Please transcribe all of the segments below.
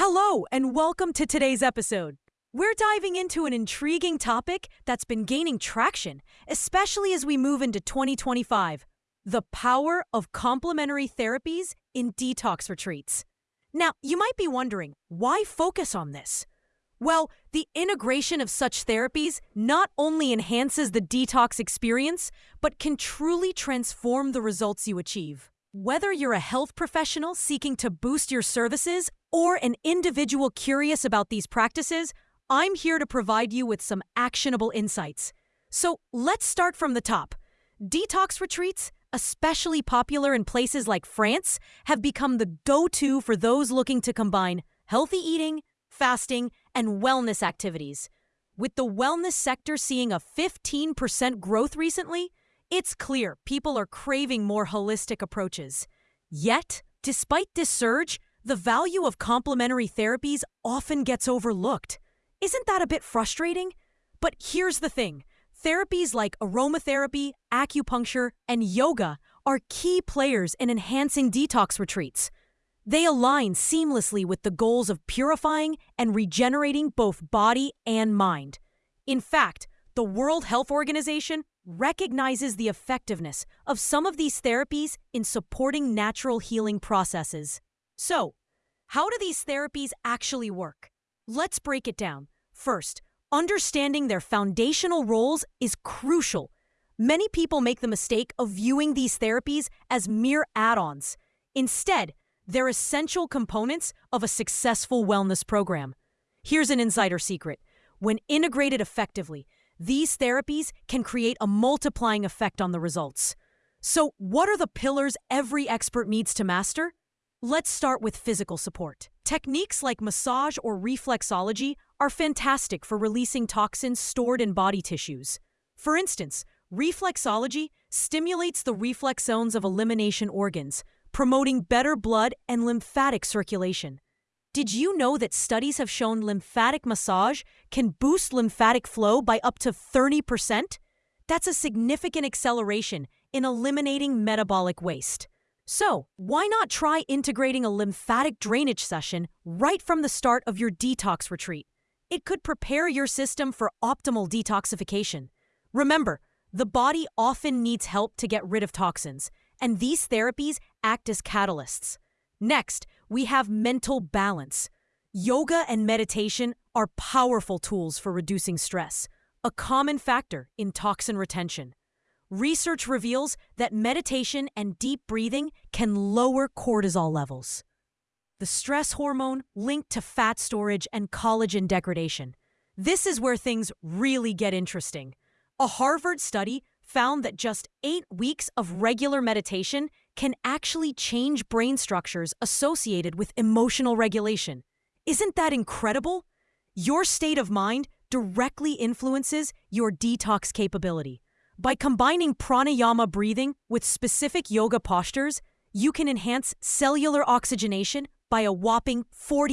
Hello, and welcome to today's episode. We're diving into an intriguing topic that's been gaining traction, especially as we move into 2025: the power of complementary therapies in detox retreats. Now, you might be wondering, why focus on this? Well, the integration of such therapies not only enhances the detox experience, but can truly transform the results you achieve. Whether you're a health professional seeking to boost your services or an individual curious about these practices, I'm here to provide you with some actionable insights. So let's start from the top. Detox retreats, especially popular in places like France, have become the go-to for those looking to combine healthy eating, fasting, and wellness activities. With the wellness sector seeing a 15% growth recently, it's clear people are craving more holistic approaches. Yet, despite this surge, the value of complementary therapies often gets overlooked. Isn't that a bit frustrating? But here's the thing. Therapies like aromatherapy, acupuncture, and yoga are key players in enhancing detox retreats. They align seamlessly with the goals of purifying and regenerating both body and mind. In fact, the World Health Organization recognizes the effectiveness of some of these therapies in supporting natural healing processes. So, how do these therapies actually work? Let's break it down. First, understanding their foundational roles is crucial. Many people make the mistake of viewing these therapies as mere add-ons. Instead, they're essential components of a successful wellness program. Here's an insider secret. When integrated effectively, these therapies can create a multiplying effect on the results. So, what are the pillars every expert needs to master? Let's start with physical support. Techniques like massage or reflexology are fantastic for releasing toxins stored in body tissues. For instance, reflexology stimulates the reflex zones of elimination organs, promoting better blood and lymphatic circulation. Did you know that studies have shown lymphatic massage can boost lymphatic flow by up to 30%? That's a significant acceleration in eliminating metabolic waste. So, why not try integrating a lymphatic drainage session right from the start of your detox retreat? It could prepare your system for optimal detoxification. Remember, the body often needs help to get rid of toxins, and these therapies act as catalysts. Next, we have mental balance. Yoga and meditation are powerful tools for reducing stress, a common factor in toxin retention. Research reveals that meditation and deep breathing can lower cortisol levels, the stress hormone linked to fat storage and collagen degradation. This is where things really get interesting. A Harvard study found that just 8 weeks of regular meditation can actually change brain structures associated with emotional regulation. Isn't that incredible? Your state of mind directly influences your detox capability. By combining pranayama breathing with specific yoga postures, you can enhance cellular oxygenation by a whopping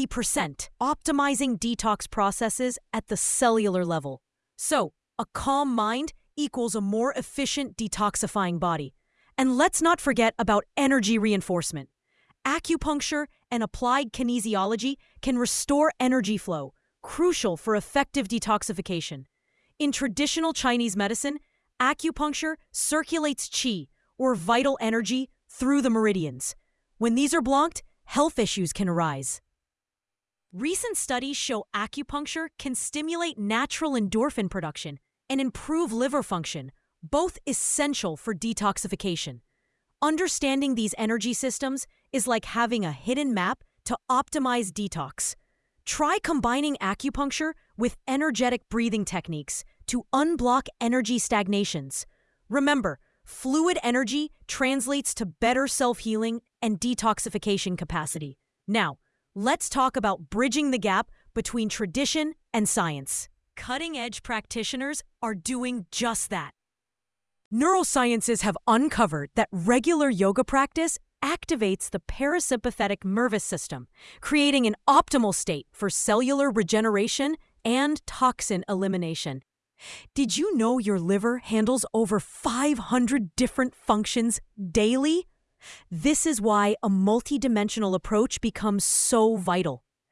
40%, optimizing detox processes at the cellular level. So, a calm mind equals a more efficient detoxifying body. And let's not forget about energy reinforcement. Acupuncture and applied kinesiology can restore energy flow, crucial for effective detoxification. In traditional Chinese medicine, acupuncture circulates qi, or vital energy, through the meridians. When these are blocked, health issues can arise. Recent studies show acupuncture can stimulate natural endorphin production and improve liver function, both essential for detoxification. Understanding these energy systems is like having a hidden map to optimize detox. Try combining acupuncture with energetic breathing techniques to unblock energy stagnations. Remember, fluid energy translates to better self-healing and detoxification capacity. Now, let's talk about bridging the gap between tradition and science. Cutting-edge practitioners are doing just that. Neurosciences have uncovered that regular yoga practice activates the parasympathetic nervous system, creating an optimal state for cellular regeneration and toxin elimination. Did you know your liver handles over 500 different functions daily? This is why a multidimensional approach becomes so vital.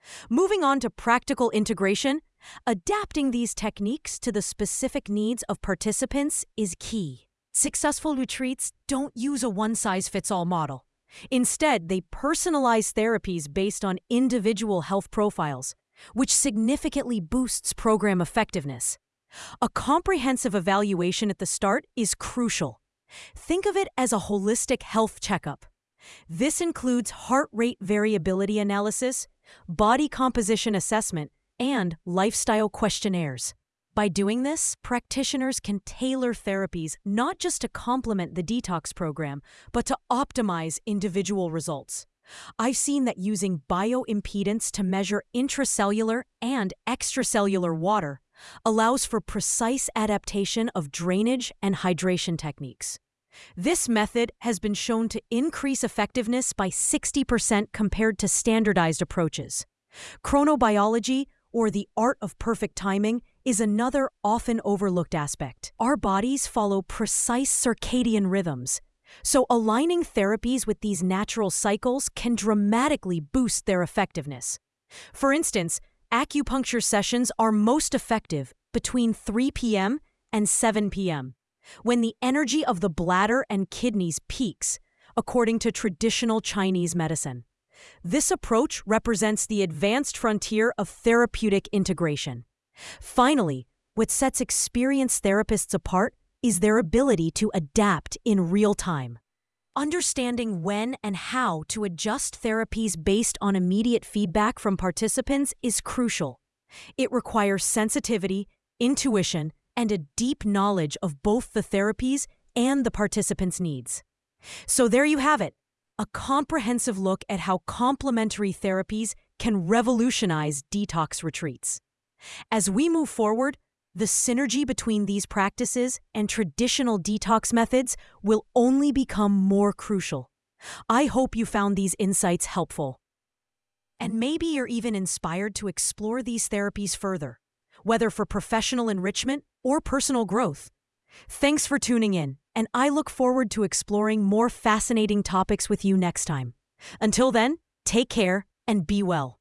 Moving on to practical integration, adapting these techniques to the specific needs of participants is key. Successful retreats don't use a one-size-fits-all model. Instead, they personalize therapies based on individual health profiles, which significantly boosts program effectiveness. A comprehensive evaluation at the start is crucial. Think of it as a holistic health checkup. This includes heart rate variability analysis, body composition assessment, and lifestyle questionnaires. By doing this, practitioners can tailor therapies not just to complement the detox program, but to optimize individual results. I've seen that using bioimpedance to measure intracellular and extracellular water allows for precise adaptation of drainage and hydration techniques. This method has been shown to increase effectiveness by 60% compared to standardized approaches. Chronobiology, or the art of perfect timing, is another often overlooked aspect. Our bodies follow precise circadian rhythms, so aligning therapies with these natural cycles can dramatically boost their effectiveness. For instance, acupuncture sessions are most effective between 3 p.m. and 7 p.m., when the energy of the bladder and kidneys peaks, according to traditional Chinese medicine. This approach represents the advanced frontier of therapeutic integration. Finally, what sets experienced therapists apart is their ability to adapt in real time. Understanding when and how to adjust therapies based on immediate feedback from participants is crucial. It requires sensitivity, intuition, and a deep knowledge of both the therapies and the participants' needs. So there you have it, a comprehensive look at how complementary therapies can revolutionize detox retreats. As we move forward, the synergy between these practices and traditional detox methods will only become more crucial. I hope you found these insights helpful. And maybe you're even inspired to explore these therapies further, whether for professional enrichment or personal growth. Thanks for tuning in, and I look forward to exploring more fascinating topics with you next time. Until then, take care and be well.